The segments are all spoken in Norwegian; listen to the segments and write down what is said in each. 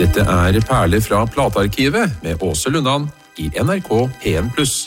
Dette perler fra platearkivet med Åse Lundan I NRK P1+.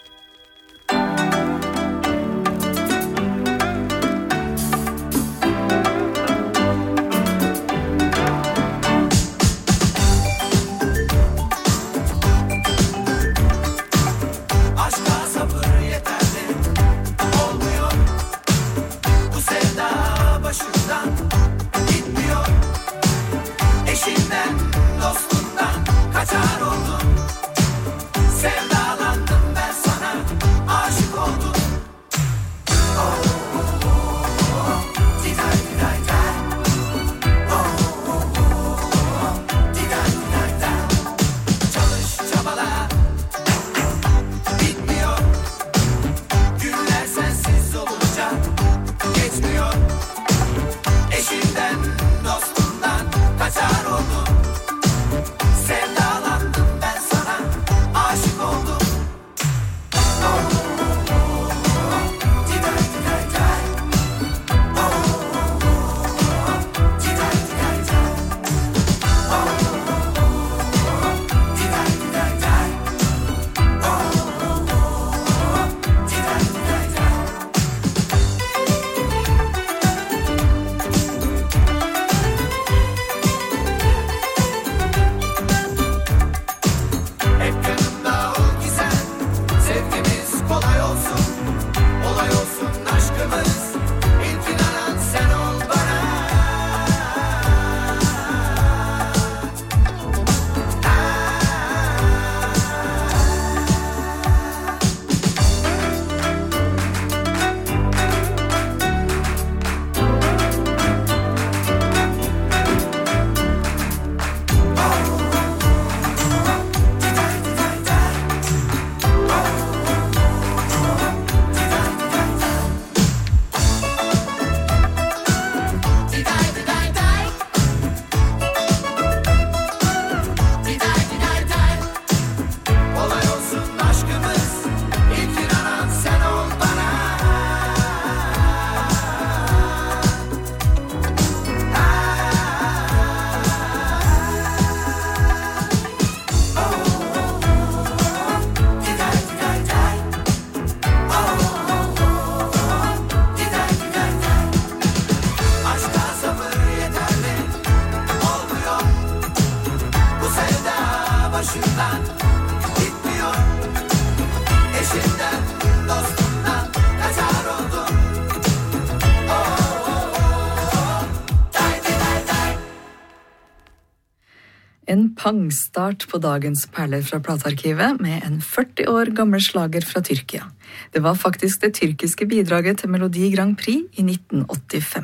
En pangstart på dagens perler fra platearkivet med en 40 år gammel slager fra Tyrkia. Det var faktisk det tyrkiske bidraget til Melodi Grand Prix I 1985.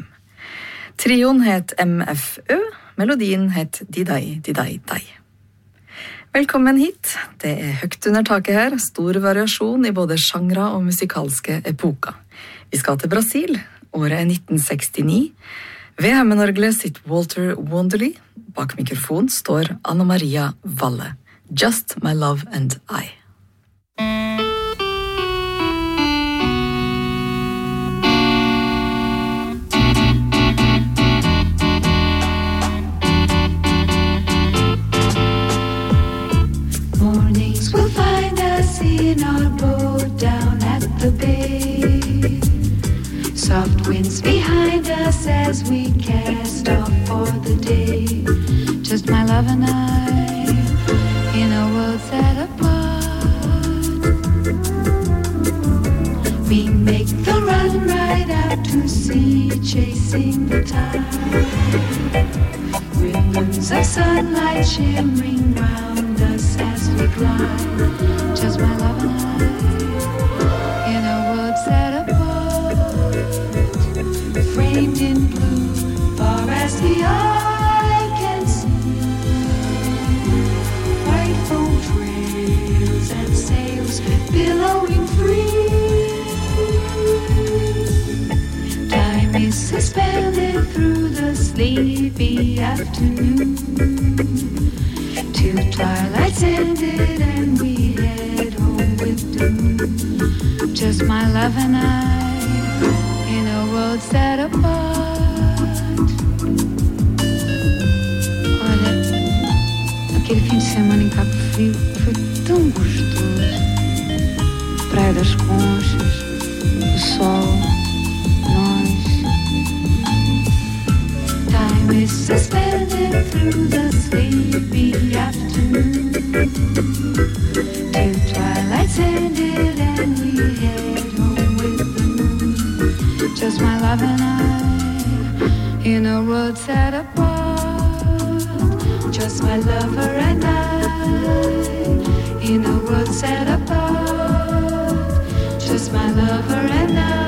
Trioen het MFØ, melodien het Didai Didai Dai. Velkommen hit. Det høyt under taket her, stor variasjon I både genre og musikalske epoker. Vi skal til Brasil, året 1969. Ved hemmenorgelet sitt Walter Wanderley. Bak mikrofon står Anna Maria Valle. Just My Love and I. Mornings will find us in our boat down at the bay. Soft winds behind us as we cast off for the day. Just my love and I, in a world set apart. We make the run right out to sea, chasing the tide. Ribbons of sunlight shimmering round us as we glide. Just my love and I, in a world set apart. Framed in blue, far as the eye can see. White foam trails and sails billowing free. Time is suspended through the sleepy afternoon. Till twilight's ended and we head home with doom. Just my love and I, in a world set apart. semana em Cabo Frio foi tão gostoso. Praia das Conchas, o sol, nós. Time is suspended through the sleepy afternoon. Till twilight's ended and we head home with the moon. Just my love and I in a road set apart. Just my lover and I in a world set apart. Just my lover and I.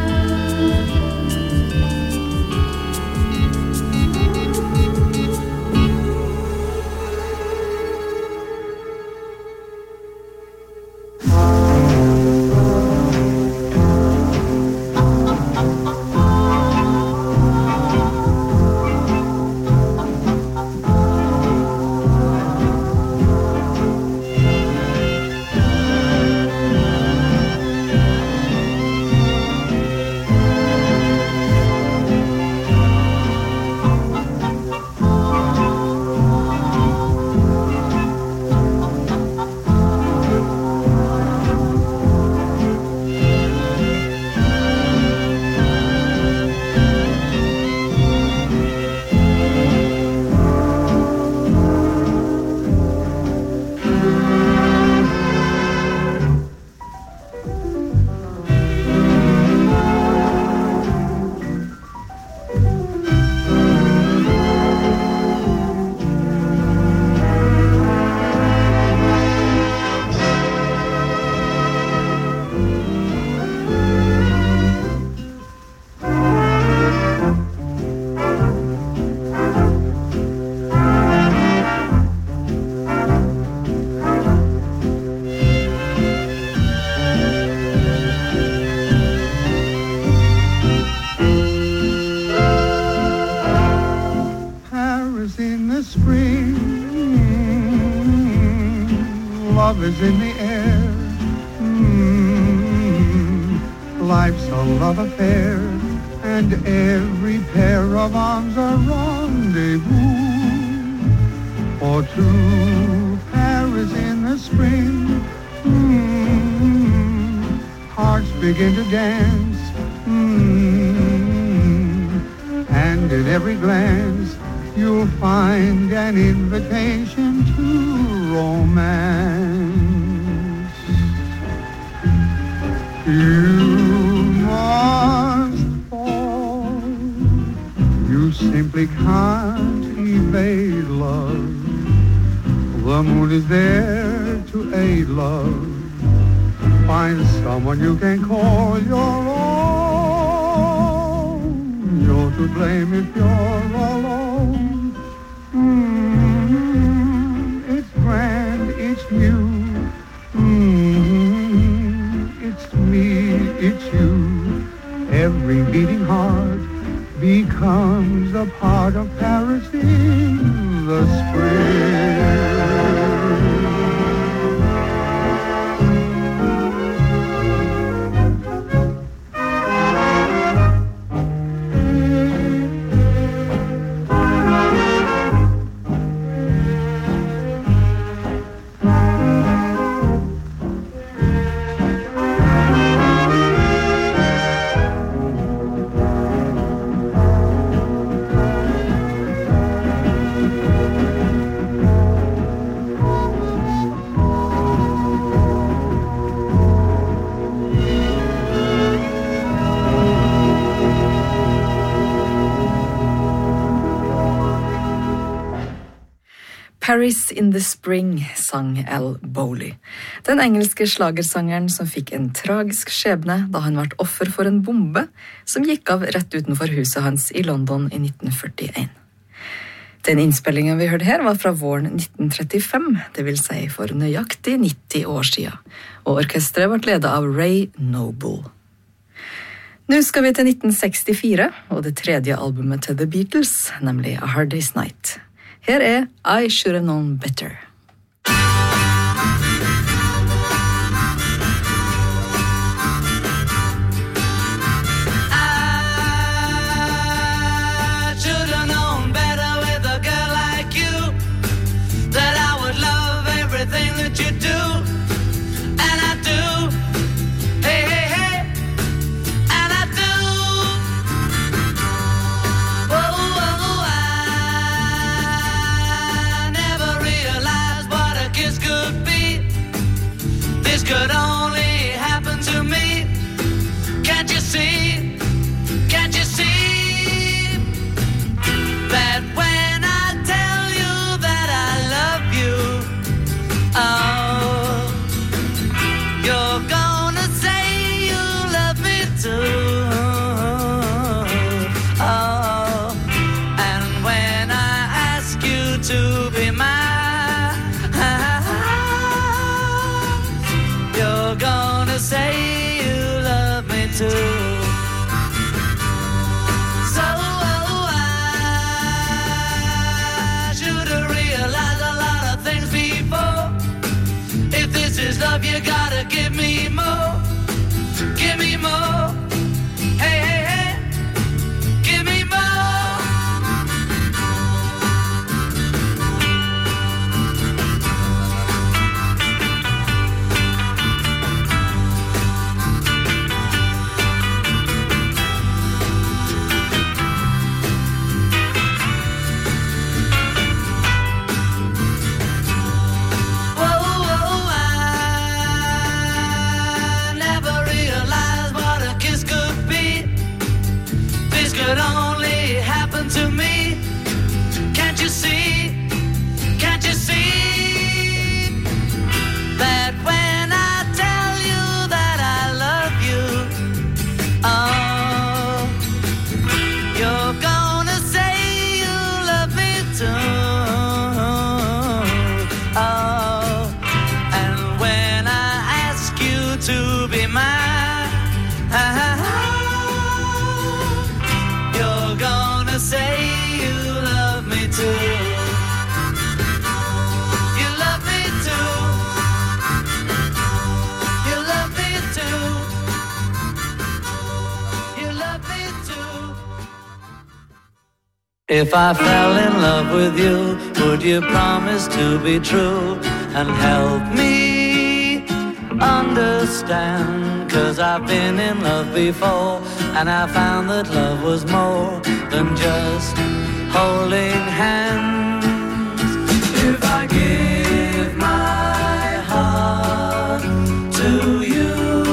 Love is in the air. Life's a love affair, and every pair of arms a rendezvous. For two, Paris in the spring. Hearts begin to dance, and in every glance you'll find an invitation to romance. You must fall. You simply can't evade love. The moon is there to aid love. Find someone you can call your own. You're to blame if you're alone. It's grand, it's new. It's me, it's you. Every beating heart becomes a part of Paris in the spring. Paris in the Spring, sang Al Bowley. Den engelske slagersangeren som fikk en tragisk skjebne da han ble offer for en bombe som gikk av rett utenfor huset hans i London i 1941. Den innspillingen vi hørte her var fra våren 1935, det vil si for nøyaktig 90 år siden, og orkestret ble ledet av Ray Noble. Nå skal vi til 1964, og det tredje albumet til The Beatles, nemlig A Hard Day's Night. Her er I Should Have Known Better. I should have known better with a girl like you, that I would love too. So I should have realized a lot of things before. If this is love, you gotta give me more. Give me more. Hey, hey, hey. Give me more. Could only happen to me. Can't you see? Can't you see that when I tell you that I love you, oh, you're gonna say you love me too. Oh, and when I ask you to be mine, say you love me too. You love me too. You love me too. You love me too. If I fell in love with you, would you promise to be true and help me understand? 'Cause I've been in love before, and I found that love was more than just holding hands. If I give my heart to you,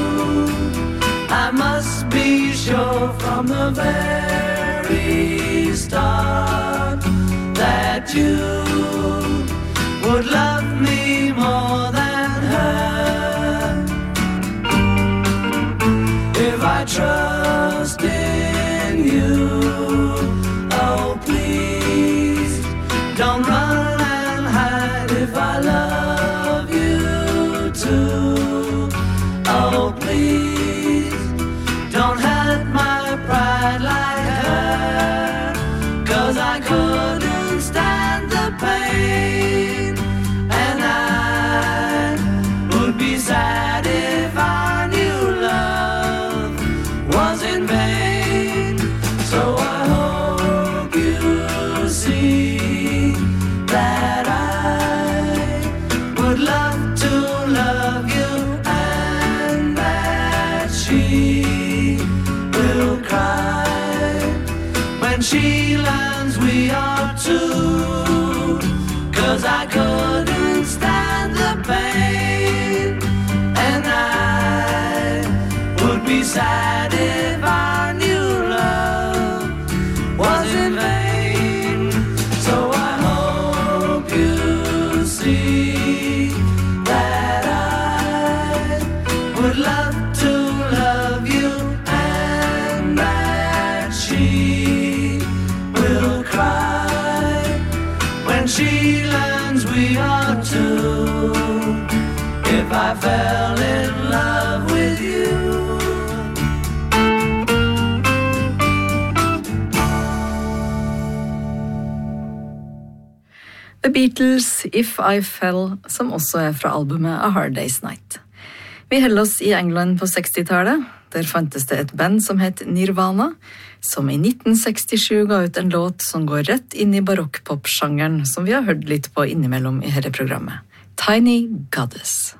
I must be sure from the very start that you would love me more than her. If I trust in you, oh please, don't run and hide. If I love you too, oh please, don't hurt my pride like her. 'Cause I couldn't stand the pain, and I would be sad if I knew love was in vain. So I hope you see that I would love to love you, and that she will cry when she learns we are two. 'Cause I couldn't stand the pain, and I would be sad if I knew love was in vain. So I hope you see that I would love to love you, and that she will cry when she learns we are two. If I fell in love with you. The Beatles, If I Fell, som også er fra albumet A Hard Day's Night. Vi holder oss i England på 60-tallet. Der fantes det et band som het Nirvana, som i 1967 ga ut en låt som går rett inn i barokkpop-sjangeren, som vi har hørt litt på innimellom i dette programmet. Tiny Goddess.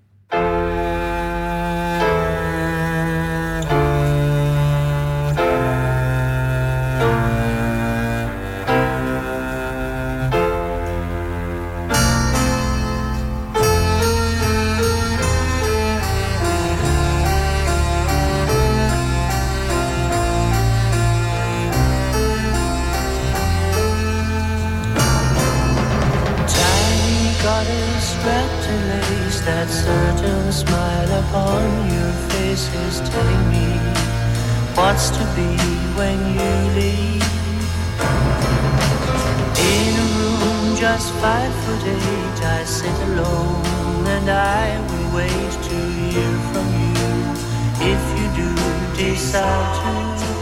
That certain smile upon your face is telling me what's to be when you leave. In a room just 5'8", I sit alone and I will wait to hear from you. if you do decide to.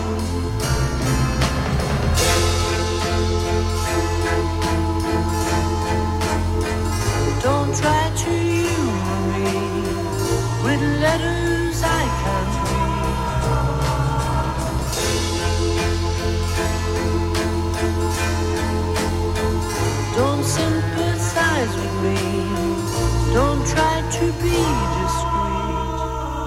Don't try to humor me with letters I can't read. Don't sympathize with me. Don't try to be discreet.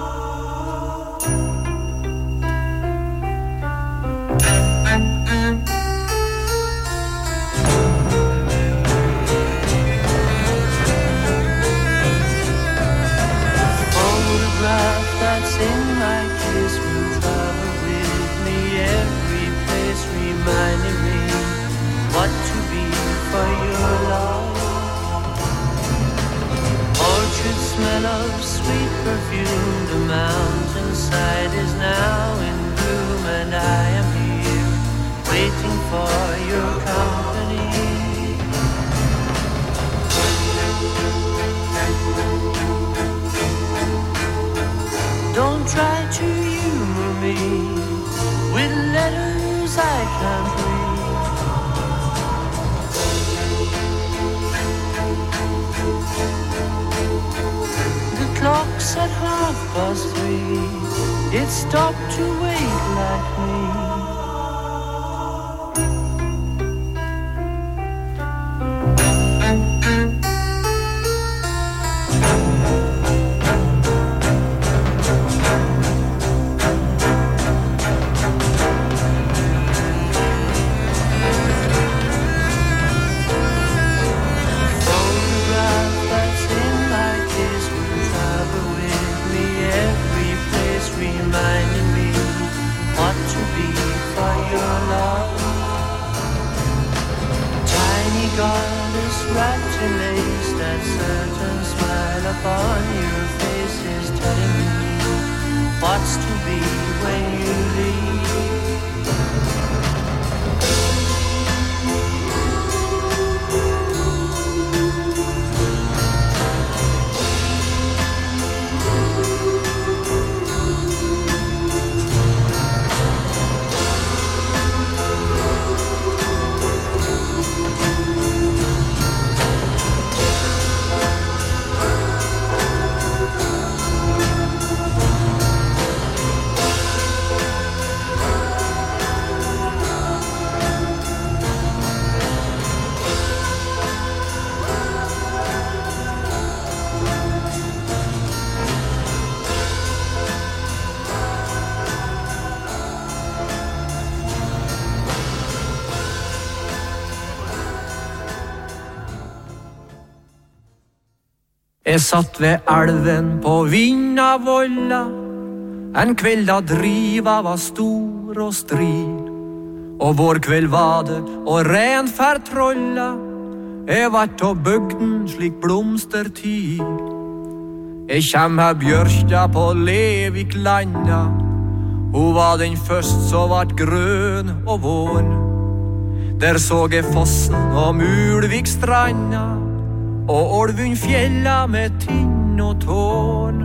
Photograph that's in my case will travel with me every place, reminding me what to be for your love. Orchard smell of sweet perfume, the mountainside is now in bloom, and I am here waiting for your company. Don't try to humor me with letters I can't read. The clock's at 3:30. It stopped to wait like me. Jeg satt ved elven på Vinnavolla, en kveld da driva var stor og strid. Og vår kveld var det, og renferd trolla, jeg vart av bygden slik blomstertid. Jeg kjem her bjørsta på Leviklanda, hun var den først så vart grøn og vån. Der så jeg fossen og Mulvikstranda, og Olvun fjella med tinn og tårn.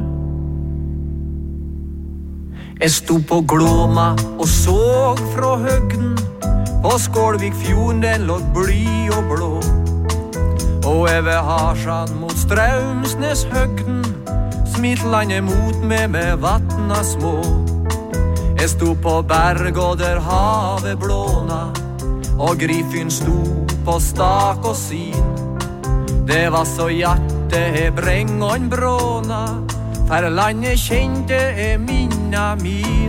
Jeg stod på Glåma og såg fra høgden, på Skålvikfjorden den lå bly og blå. Og over Harsan mot Straumsneshøgden, Smitlandet mot meg med vattna små. Jeg stod på berg og der havet blåna, og Griffin stod på stak og sin. Det var så hjertet breng og en bråna, for landet kjente minna min.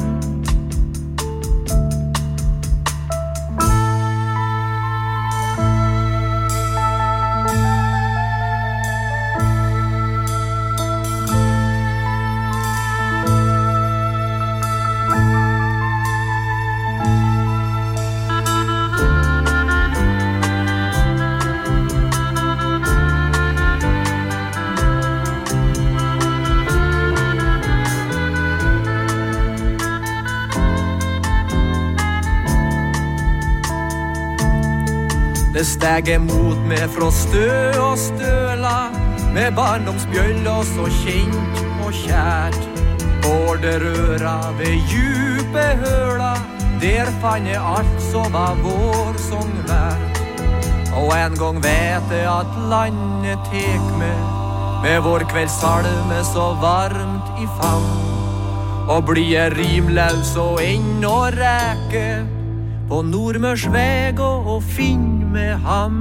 Det steger mot meg fra stø og støla, med barndomsbjøll og så kjent og kjært. Borderøra ved djupe høla, der fann jeg alt som var vår sång verdt. Og en gang vet jeg at landet tek med vår kveldssalme så varmt i favn. Og blir jeg rimlaus og ennå ræke på Nordmørs veg og finn med hamn.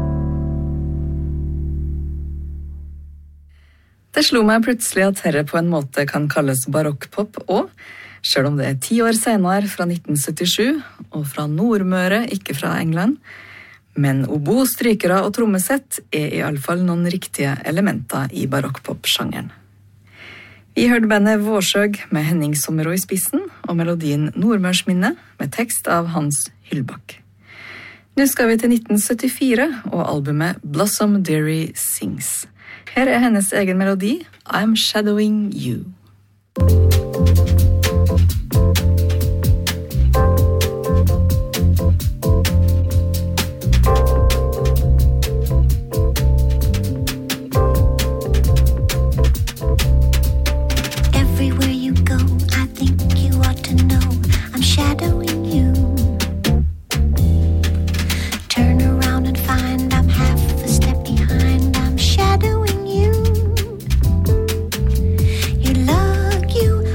Det slo meg plutselig at herre på en måte kan kalles barokkpop også, selv om det 10 år senere fra 1977, og fra Nordmøre, ikke fra England. Men obo, strykere og trommesett I alle fall noen riktige elementer I barokkpop-sjangeren. Vi hørte bandet Vårsøg med Henning Sommero I spissen, og melodien Nordmørsminne med tekst av Hans Hyllbakk. Nå skal vi til 1974 og albumet Blossom Dearie Sings. Her hennes egen melodi, I'm Shadowing You. Everywhere you go, I think you ought to know I'm shadowing you. Turn around and find I'm half a step behind, I'm shadowing you. You look, you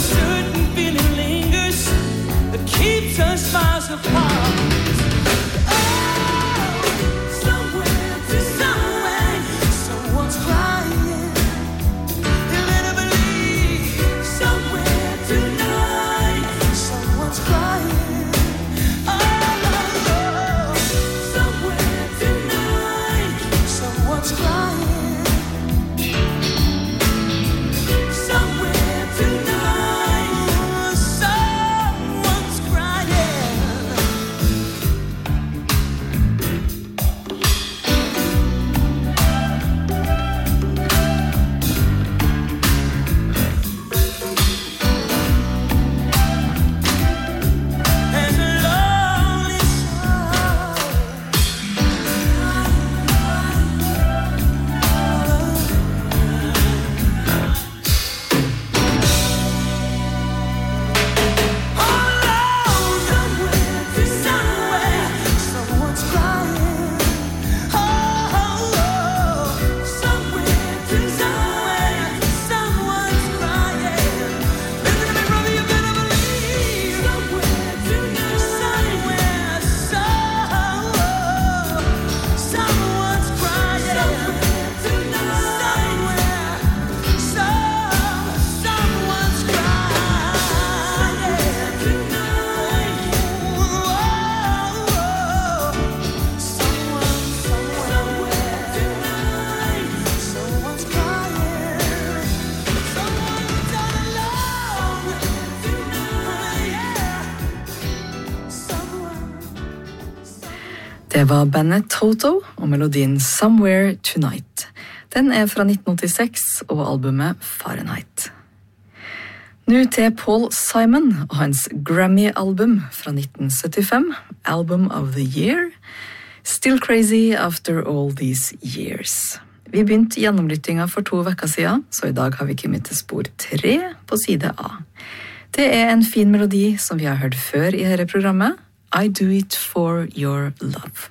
certain feeling lingers that keeps us miles apart. Det var bandet Toto og melodien Somewhere Tonight. Den er fra 1986 og albumet Fahrenheit. Nå til Paul Simon og hans Grammy-album fra 1975, Album of the Year, Still Crazy After All These Years. Vi begynte gjennomlyttinga for 2 vekker siden, så i dag har vi kommet til spor 3 på side A. Det er en fin melodi som vi har hørt før i dette programmet, I Do It For Your Love.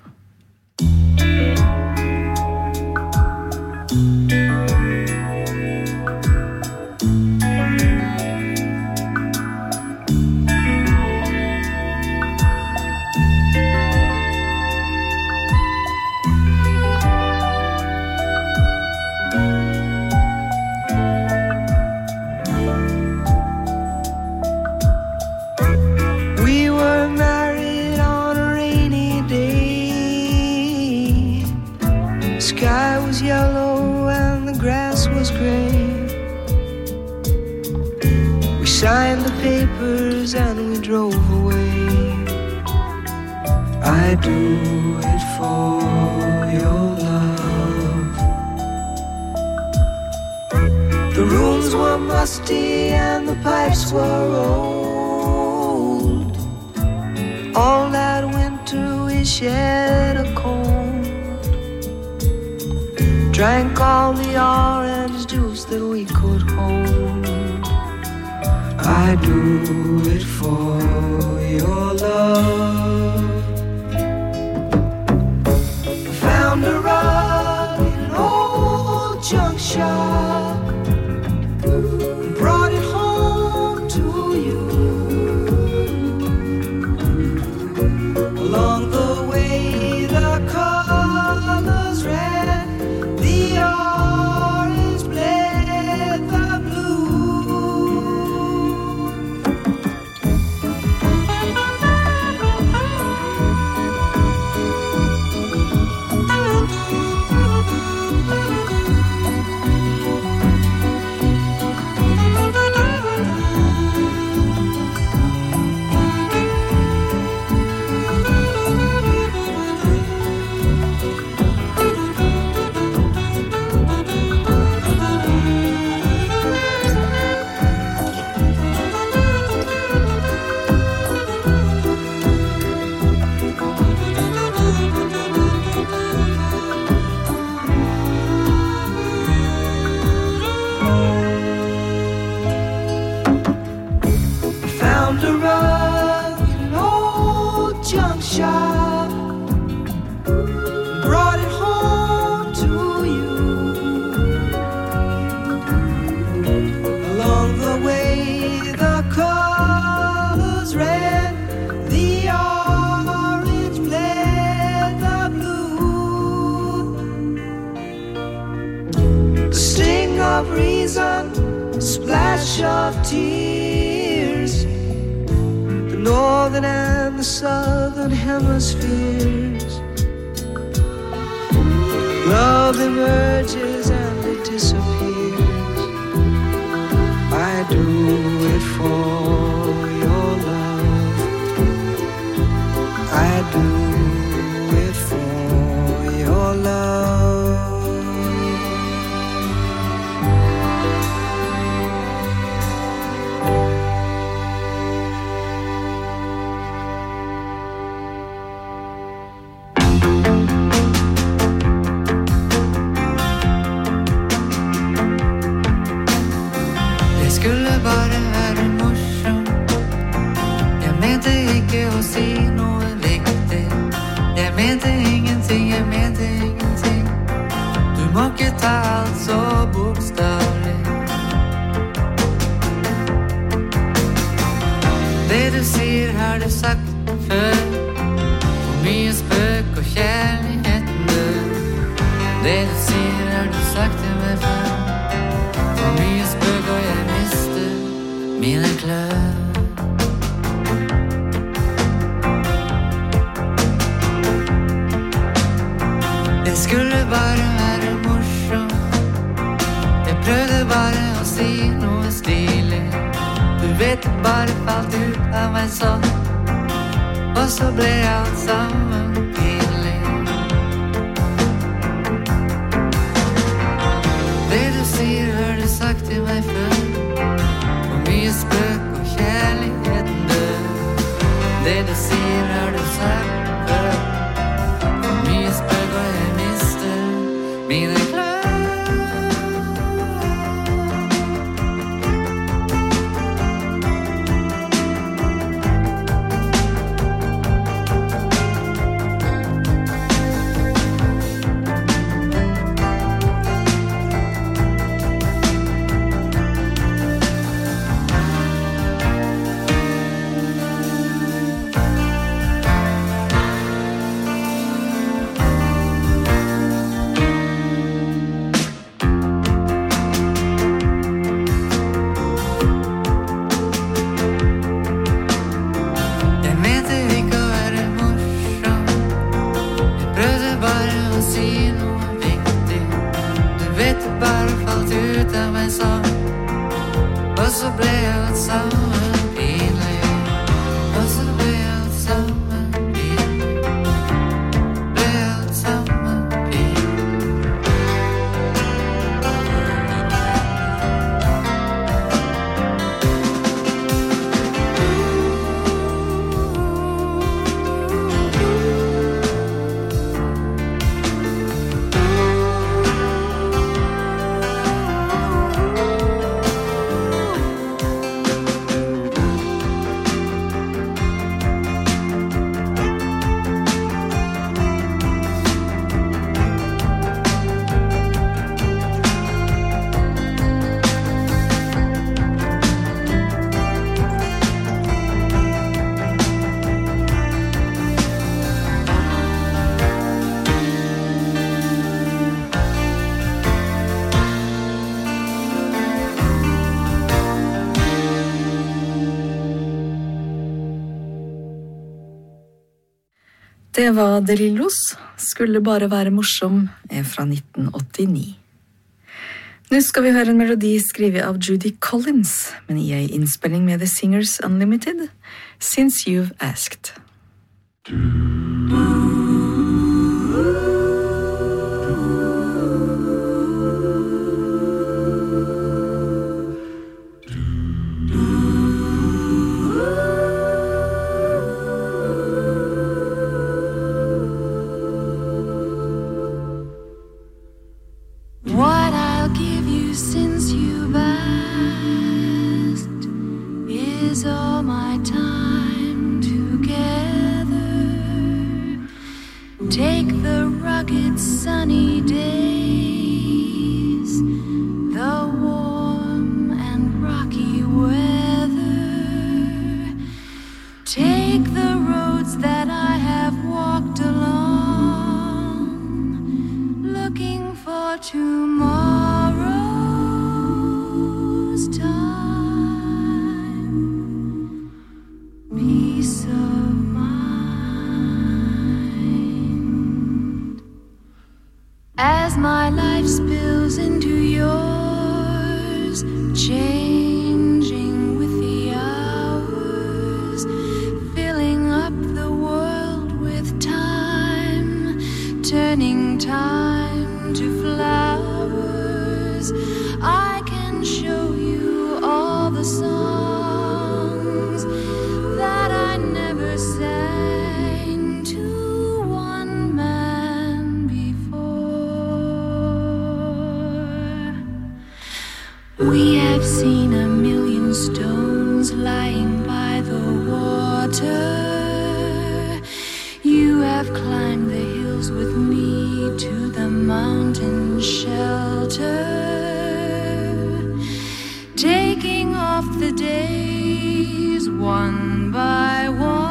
Yellow and the grass was gray. We signed the papers and we drove away. I do it for your love. The rooms were musty and the pipes were old. All that winter we shared a cold. Drank all the orange juice that we could hold. I do it for your love. I found a rug in an old junk shop. Brought it home to you. Along the way the colors red. The orange bled the blue. of reason, splash of tears. The northern and the southern hemispheres. Love emerges and it disappears. I do it for your love. I do it for your love. Skulle bare være morsom. Jeg mente ikke å si noe viktig. Jeg mente ingenting, jeg mente ingenting. Du må ikke ta alt så bokstavlig. Det du sier har du sagt før. Hvor mye spøk og kjærligheten dør. Det du sier har du sagt til meg før. For mye spøk og jeg mister mine klør. Jeg skulle bare være morsom. Jeg prøvde bare å si noe stilig. Du vet det bare falt ut av meg sånn. Og så ble alt sammen pinlig. Det du sier har du sagt til meg før. Hvor mye spøk og kjærligheten dør. Det du sier har du sagt før. Hvor mye spøk og jeg mister mine klør. Det var De Lillos, skulle bare være morsom, fra 1989. Nå skal vi høre en melodi skrevet av Judy Collins, men i en innspilling med The Singers Unlimited, Since You've Asked. What I'll give you since you've asked is all my time together. Take the rugged sunny days, the warm and rocky weather. Take the roads that I have walked along, looking for tomorrow. this time, peace of mind. As my life spills into yours, changing with the hours, filling up the world with time, turning time to flowers. I can show you all the songs that I never sang to one man before. We have seen a million stones lying by the water. You have climbed the hills with me to the mountain shelter, taking off the days one by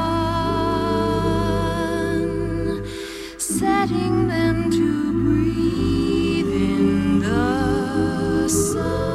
one, setting them to breathe in the sun.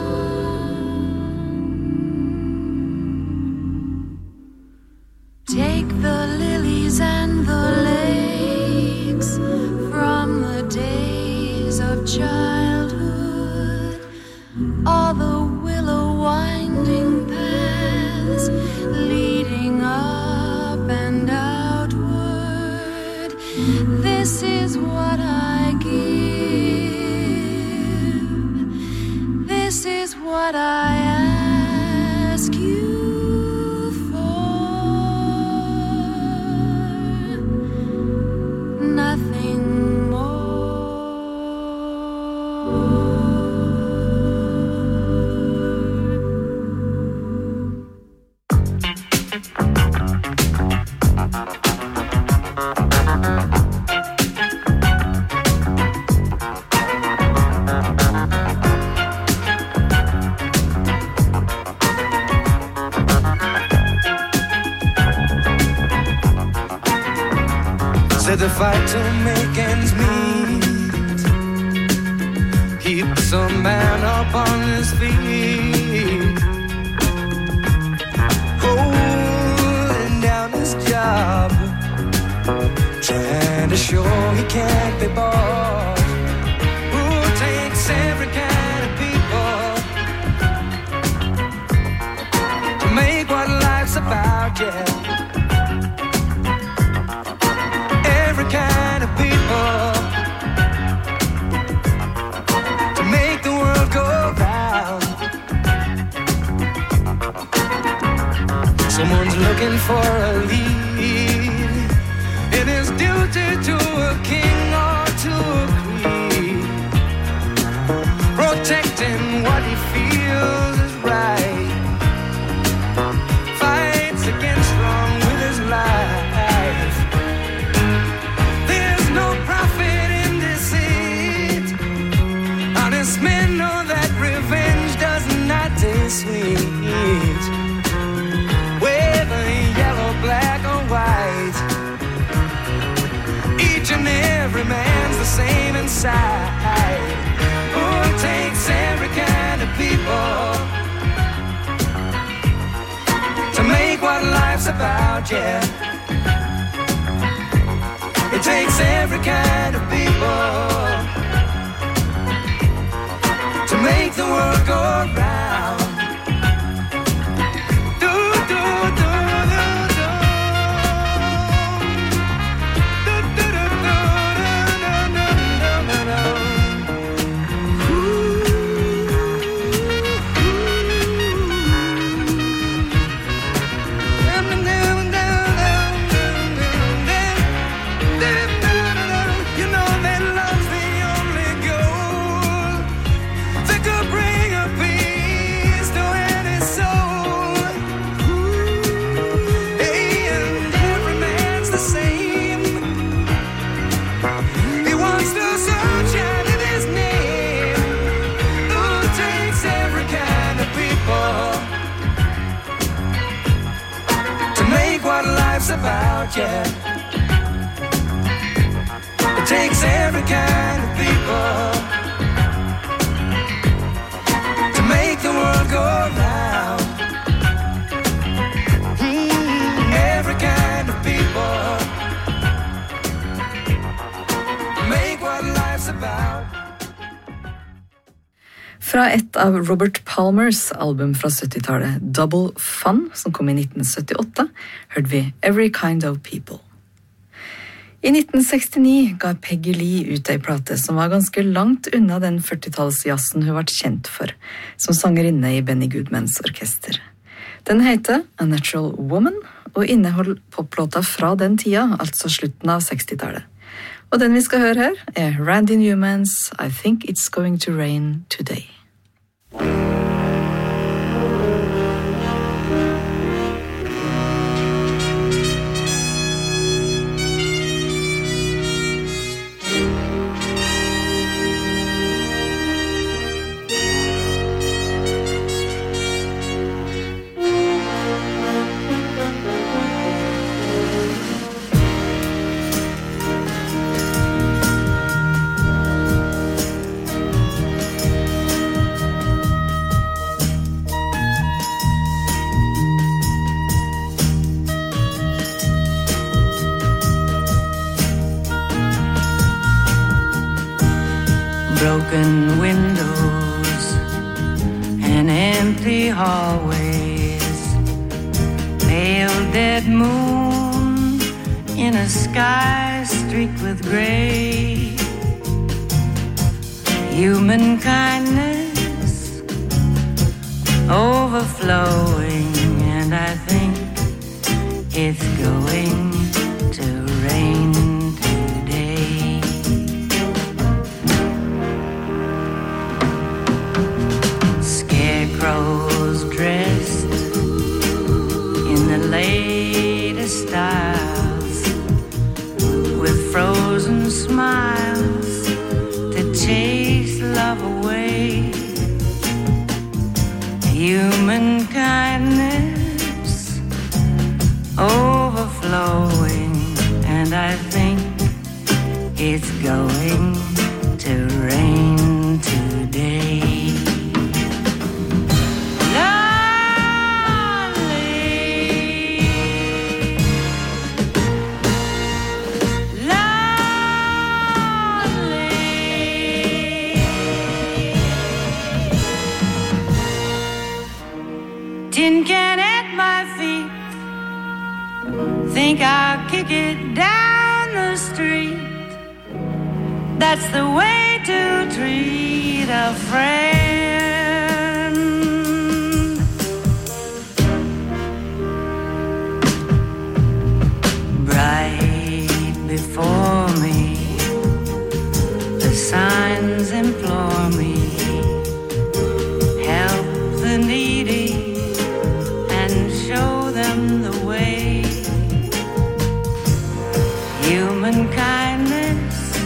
Take the lilies and the lakes from the days of childhood, all the willow winding paths leading up and outward. This is what I give, this is what I ask you for, nothing more. Said the fight to make ends meet keeps a man up on his feet, holding down his job, trying to show he can't be bought. Who takes every kind of people to make what life's about, yeah. Every kind of people to make the world go round. Someone's looking for a lead in his duty to a king or to a queen, protecting what he feels is right, fights against wrong with his life. Honest men know that revenge does not taste sweet, whether yellow, black or white. Each and every man's the same inside. Oh, it takes every kind of people to make what life's about, yeah. It takes every kind of people to make the world go round. Do, do, do, do, do. Do, do, do, do, do, do, do, do. You know that love's the only goal that could bring a peace to any soul. Hey, and every man's the same. He wants the sunshine in his name. Oh, it takes every kind of people to make what life's about, yeah. It takes every kind of people to make the world go Fra et av Robert Palmers album fra 70-tallet, Double Fun, som kom i 1978, hørte vi Every Kind of People. I 1969 ga Peggy Lee ut ei plate som var ganske langt unna den 40-tallsjazzen hun var kjent for, som sangerinne i Benny Goodmans orkester. Den heter A Natural Woman, og inneholder popplåta fra den tida, altså slutten av 60-tallet. Og den vi skal høre her Randy Newmans I Think It's Going to Rain Today. Broken windows and empty hallways, pale dead moon in a sky streaked with gray. Human kindness overflowing, and I think it's going to rain today. Scarecrows dressed in the latest styles, with frozen smiles to chase love away. Human kindness overflowing, and I think it's going to rain today. Tin can at my feet, think I'll kick it down the street. That's the way to treat a friend. Bright before me, the signs implore me, help the needy, show them the way. Human kindness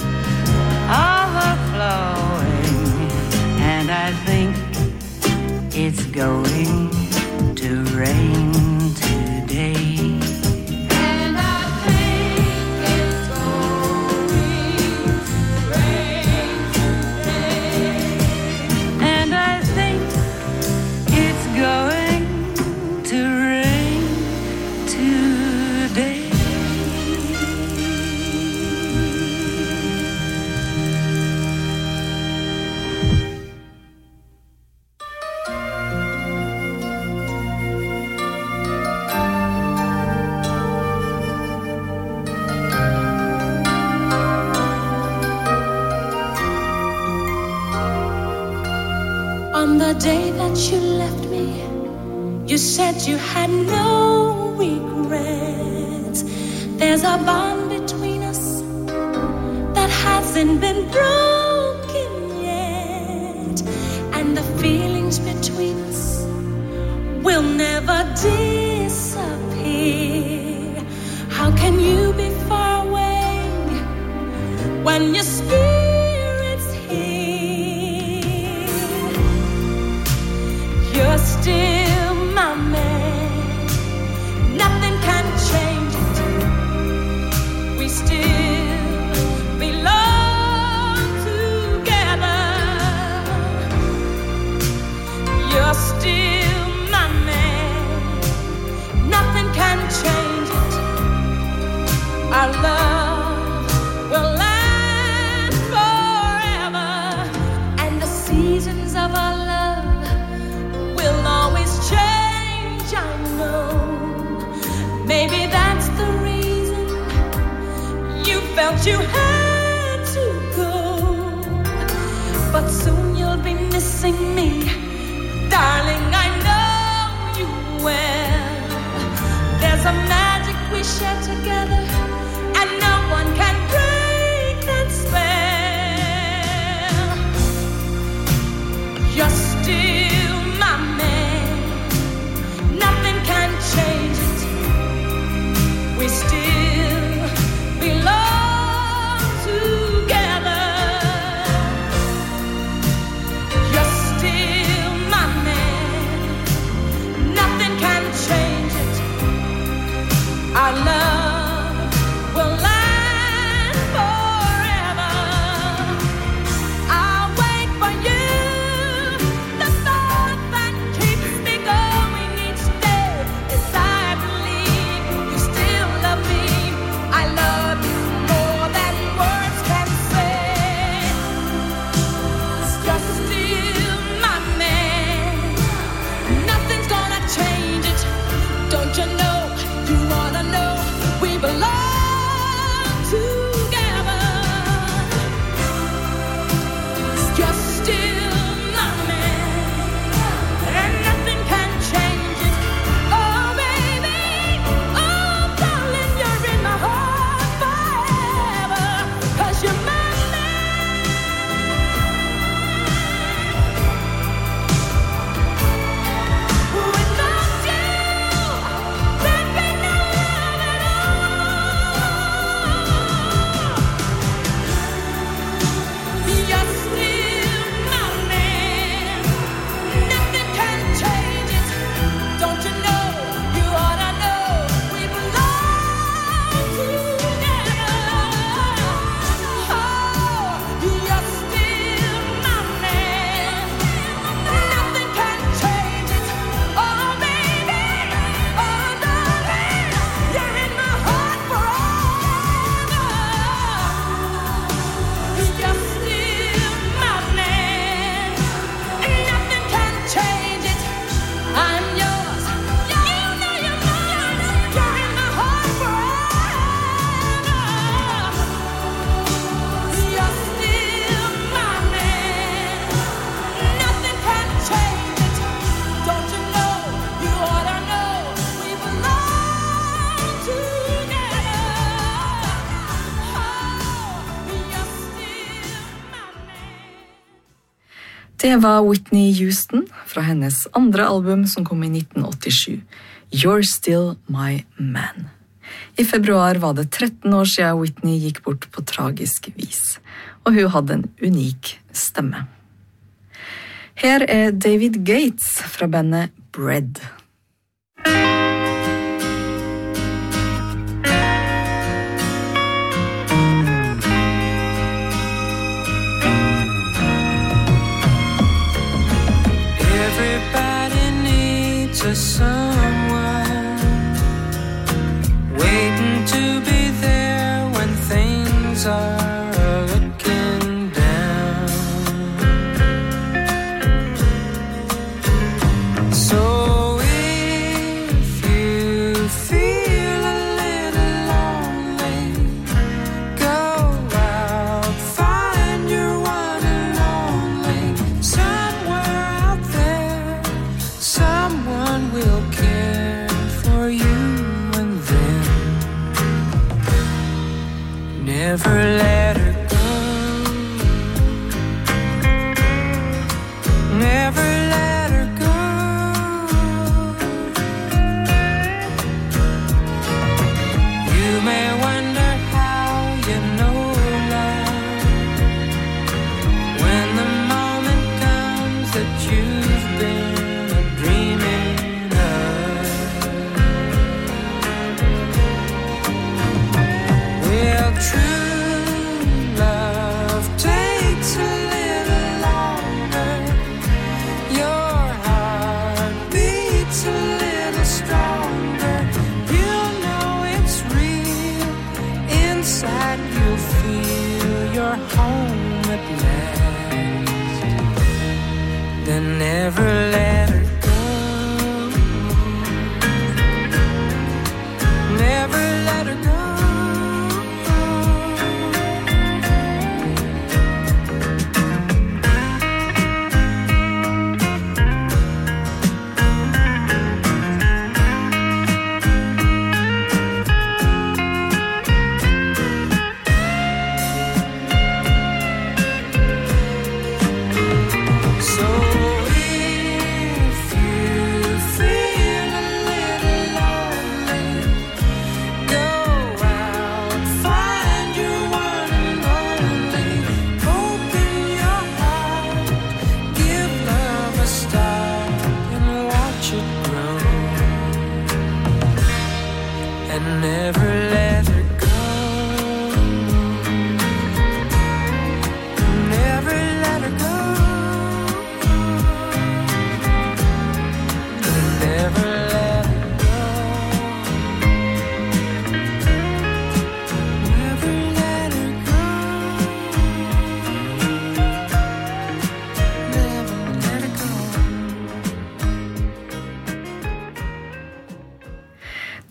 overflowing, and I think it's going to rain today. And I think it's going to rain today. And I think it's going to rain today. On the day that you left me, you said you had no regrets. There's a bond between us that hasn't been broken yet, and the feelings between us will never disappear. How can you be far away when your spirit's here? You're still my man, nothing can change it. We still belong together. that you had to go, but soon you'll be missing me, darling. I know you well. There's a magic we share together, and no one can break that spell. You're still my man, nothing can change it. We still belong together. You're still my man, nothing can change it. Our love will last forever. I'll wait for you, the thought that keeps me going each day is I believe you still love me. I love you more than words can say. You're still my man, nothing's gonna change it. Don't you know? You wanna know we belong together. You're still my man, and nothing can change it. Oh baby, oh darling, you're in my heart forever. 'Cause you're my man. Without you, there'd be no love at all. You're still my man, nothing can change it. Don't you know? You ought to know we belong together. Oh, you're still my man, nothing can change it. Oh baby, oh darling, you're in my heart forever. You're still my man, nothing can change it. I'm yours, you know you're mine. You're in my heart forever. You're still my man, nothing can change it. Don't you know? You ought to know we belong together. Oh, you're still my man. Det var Whitney Houston fra hennes andre album som kom i 1987, You're Still My Man. I februar var det 13 år siden Whitney gikk bort på tragisk vis, og hun hadde en unik stemme. Her er David Gates fra bandet Bread. Everybody needs a someone waiting to be there when things are looking down. So if you feel a little lonely, go out, find your one and only. Somewhere out there, someone will care for you, and then never let her go. Never let her go. You may wonder how you know love when the moment comes that you've been dreaming of. Well, true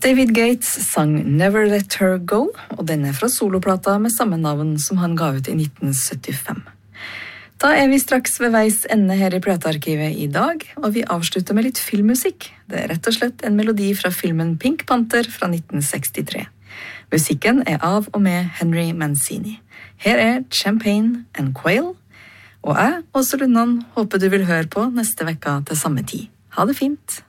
David Gates sang Never Let Her Go, og den fra soloplata med samme navn som han ga ut i 1975. Da vi straks ved veis ende her i Platearkivet i dag, og vi avslutter med litt filmmusikk. Det rett og slett en melodi fra filmen Pink Panther fra 1963. Musikken av og med Henry Mancini. Her Champagne and Quail, og jeg, Åse Lundan, håper du vil høre på neste vekka til samme tid. Ha det fint!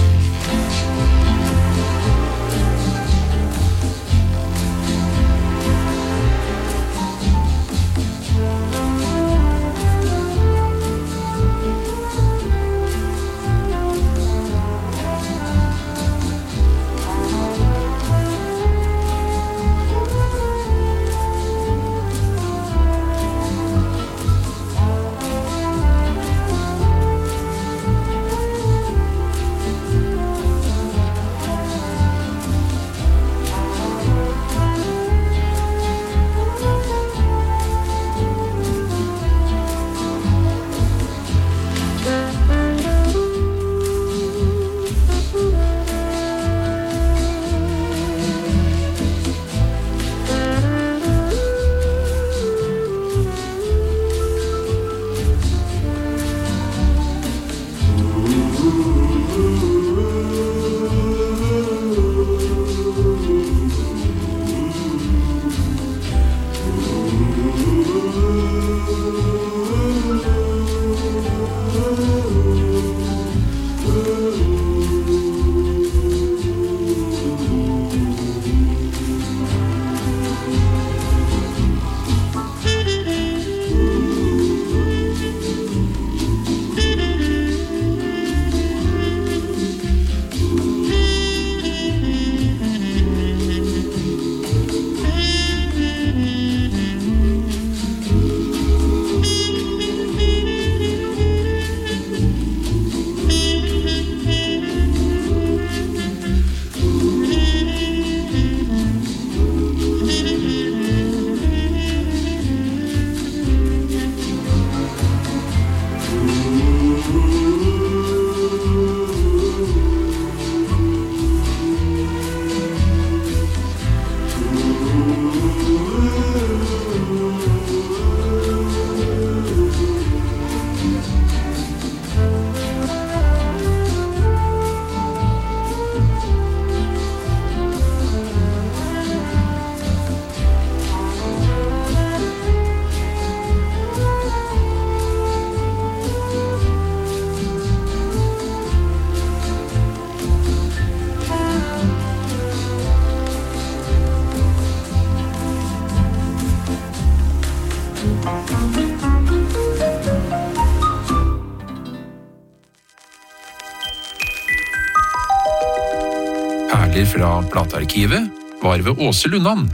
Fra Platearkivet var ved Åse Lundan.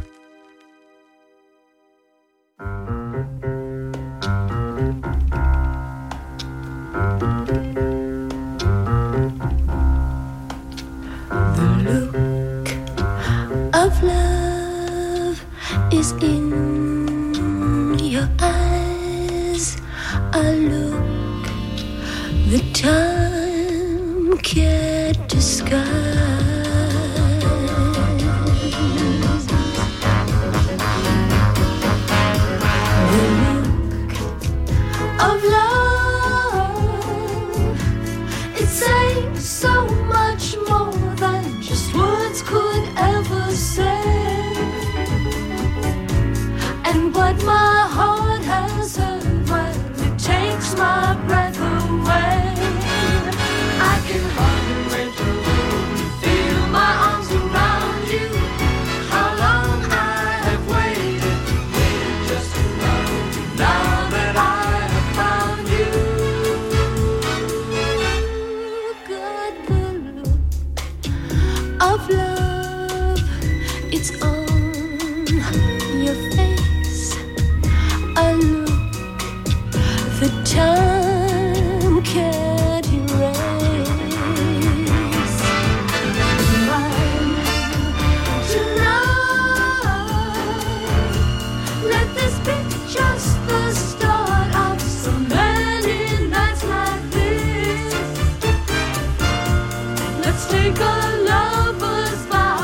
The look of love is in your eyes. A look that time can't disguise. So much more than just words could ever say. And what my heart has heard when it takes my breath away, I can hardly wait to feel my arms around you. How long I have waited just to love you. Now that I have found you. Of love, it's on your face. A look that time can't erase. Mine tonight. Let this be just the start of so many nights like this. Let's take a lover's vow.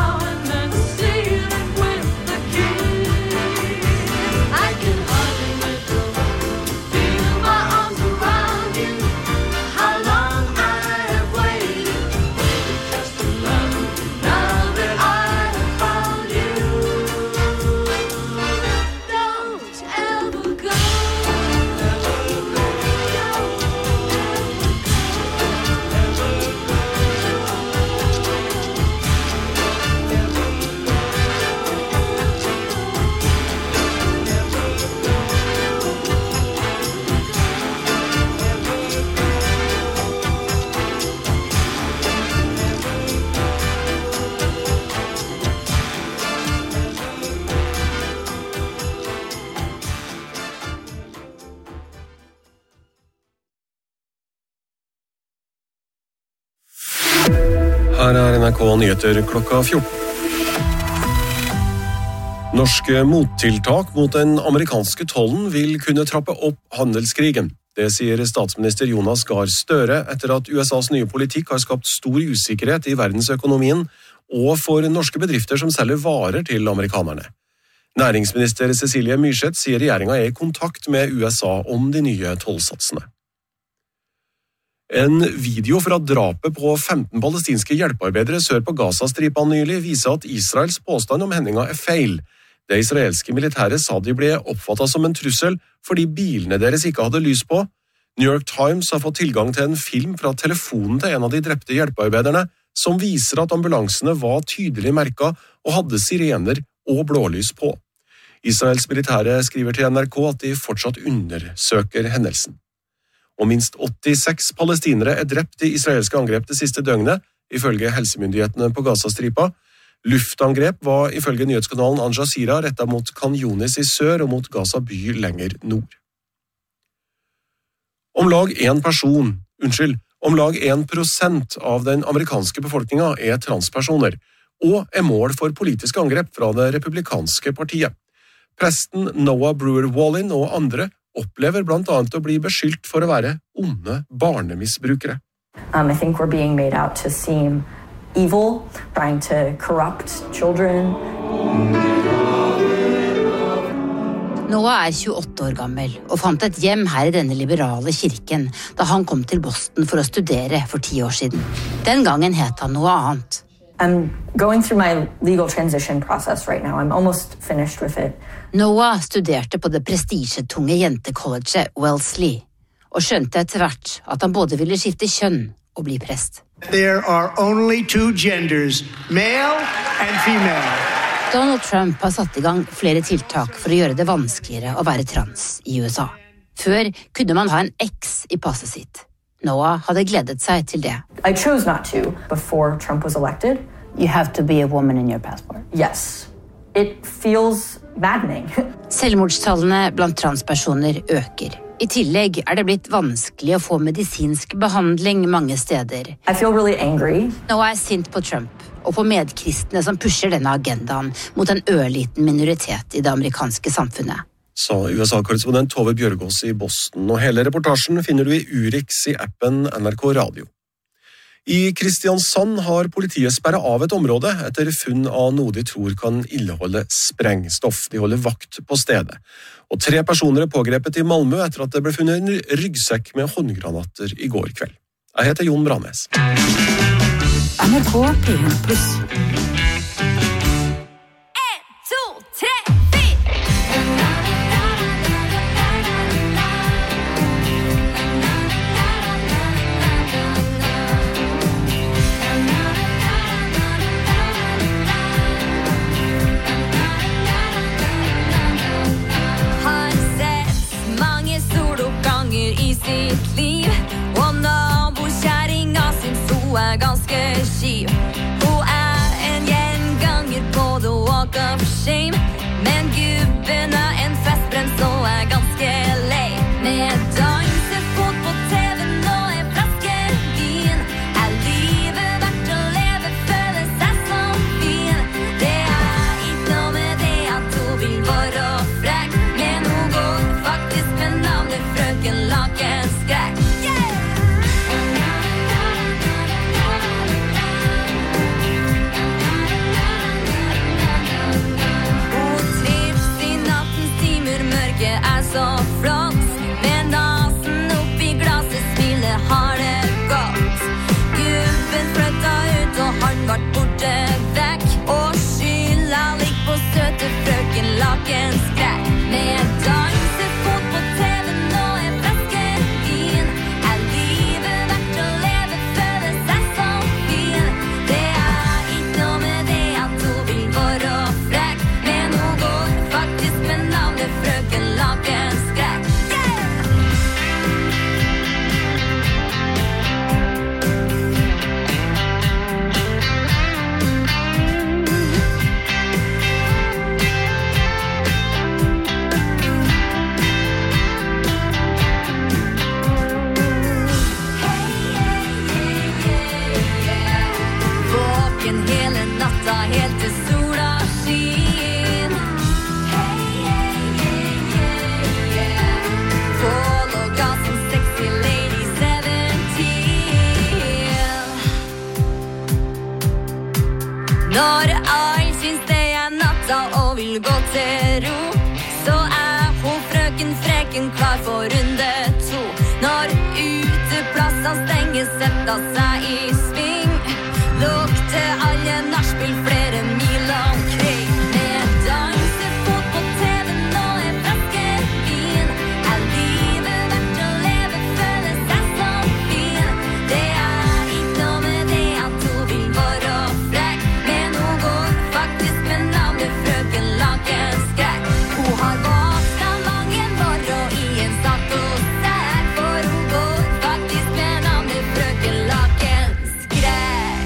Her NRK Nyheter klokka 14. Norske mottiltak mot den amerikanske tollen vil kunne trappe opp handelskrigen. Det sier statsminister Jonas Gahr Støre etter at USAs nye politikk har skapt stor usikkerhet i verdensøkonomien og for norske bedrifter som selger varer til amerikanerne. Næringsminister Cecilie Myrseth sier regjeringen er i kontakt med USA om de nye tollsatsene. En video fra drapet på 15 palestinske hjelpearbeidere sør på Gazastripen nylig viser at Israels påstand om hendinga er feil. Det israelske militæret sa de ble oppfattet som en trussel fordi bilene deres ikke hadde lys på. New York Times har fått tilgang til en film fra telefonen til en av de drepte hjelpearbeiderne som viser at ambulansene var tydelig merket og hadde sirener og blålys på. Israels militære skriver til NRK at de fortsatt undersøker hendelsen. Og minst 86 palestinere er drept i israelske angrep det siste døgnet, ifølge helsemyndighetene på Gazastripa. Luftangrep var ifølge nyhetskanalen Al Jazeera rettet mot Khan Yunis i sør og mot Gaza by lenger nord. Om lag 1% av den amerikanske befolkningen er transpersoner, og er mål for politiske angrep fra det republikanske partiet. Presten Noah Brewer Wallin og andre opplever blant annet å bli beskyldt for å være onde barnemisbrukere. I think we're being made out to seem evil, trying to corrupt children. Noah er 28 år gammel og fant et hjem her i denne liberale kirken da han kom til Boston for å studere for 10 år siden. Den gangen het han noe annet. I'm going through my legal transition process right now. I'm almost finished with it. Noah studerte på det prestisjetunge jentecolleget Wellesley og skjønte etter hvert at han både ville skifte kjønn og bli prest. There are only 2 genders, male and female. Donald Trump har satt i gang flere tiltak for å gjøre det vanskeligere å være trans i USA. Før kunne man ha en X i passet sitt. Noah hadde gledet seg til det. I chose not to before Trump was elected. You have to be a woman in your passport. Yes. It feels maddening. Selvmordstallene blant transpersoner øker. I tillegg er det blitt vanskelig å få medisinsk behandling mange steder. I feel really angry. Noah er sint på Trump og på medkristne som pusher denne agendaen mot en ørliten minoritet i det amerikanske samfunnet. Sa USA-korrespondent Tove Bjørgaas i Boston, og hele reportasjen finner du i Urix i appen NRK Radio. I Kristiansand har politiet sperret av et område etter funn av noe de tror kan inneholde sprengstoff. De holder vakt på stedet. Og 3 personer er pågrepet i Malmö etter at det ble funnet en ryggsekk med håndgranater i går kveld. Jeg heter Jon Branes. NRK P1+. Ganske skiv. Hun er en gjenganger på The Walk of Shame, men gubben er en festbrems og er ganske lei. Med dansefot på TV-en og en flaske vin er livet verdt å leve, føle seg som fin. Det er ikke noe med det at hun vil være frekk, men hun går faktisk med navnet Frøken Lakenskrekk. Er så flott, med nasen opp i glasset, smilet har det godt. Gubben flytta ut og han var borte vekk, og skylda ligger på søte Frøken Lakenskrekk. Med dansefot på TV-en og en flaske vin ro, så hun frøken Freken klar for runde 2. Når uteplassene stenger, setter seg i sving, lukter alle nachspiel flere mil omkring. Med dansefot på TV-en og en flaske vin, livet verdt å leve, føler seg så fin. Det ikke noe med det at hun vil være frekk, men hun går faktisk med navnet frøken Lakenskrekk. Hun har våknet mange morgen i en saccosekk, for hun går faktisk med navnet frøken Lakenskrekk.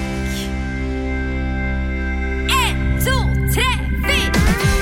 1, 2, 3, 4.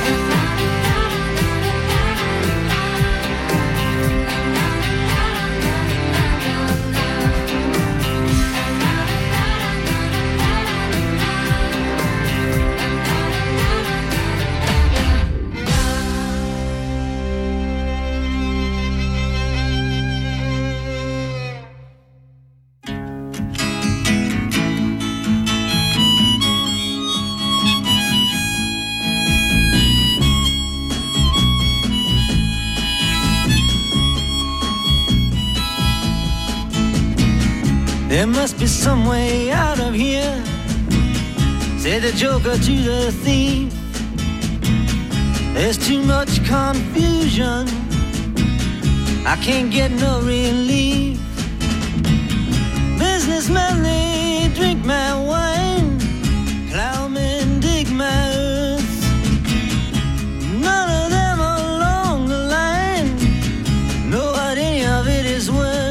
There must be some way out of here, said the joker to the thief. There's too much confusion, I can't get no relief. Businessmen, they drink my wine, plowmen dig my earth. None of them along the line know what any of it is worth.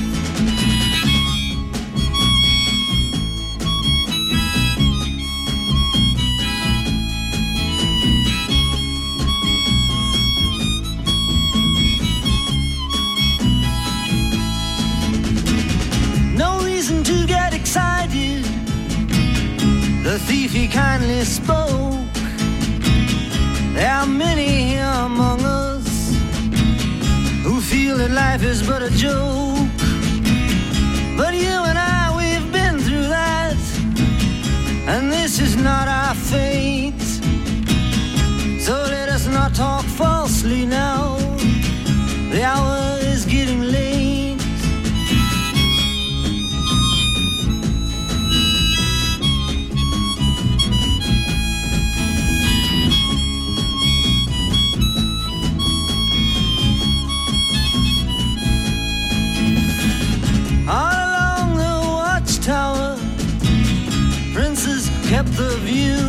To get excited, the thief he kindly spoke. There are many here among us who feel that life is but a joke. But you and I, we've been through that, and this is not our fate. So let us not talk falsely now, the hour is getting late. Tower, princes kept the view,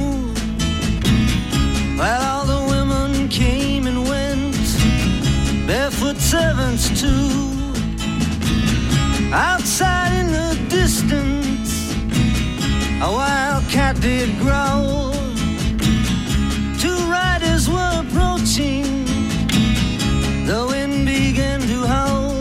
while all the women came and went, barefoot servants too. Outside in the distance, a wild cat did growl. Two riders were approaching, the wind began to howl.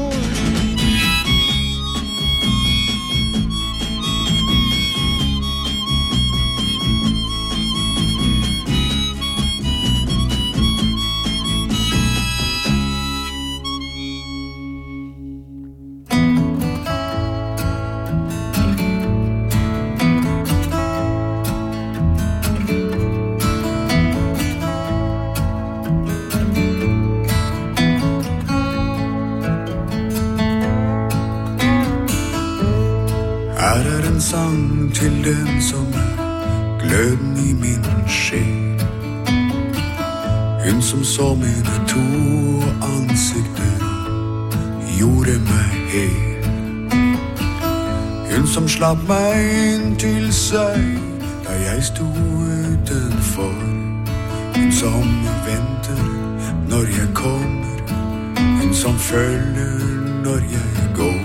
Sang til den som gløden i min sjel, hun som så mine to ansikter gjorde meg hel, hun som slapp meg inn til seg da jeg stod utenfor, hun som venter når jeg kommer, hun som følger når jeg går.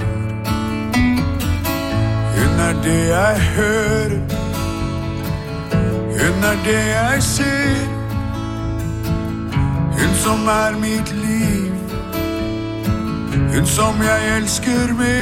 Hun det jeg hører, hun det jeg ser, hun som mitt liv, hun som jeg elsker mer.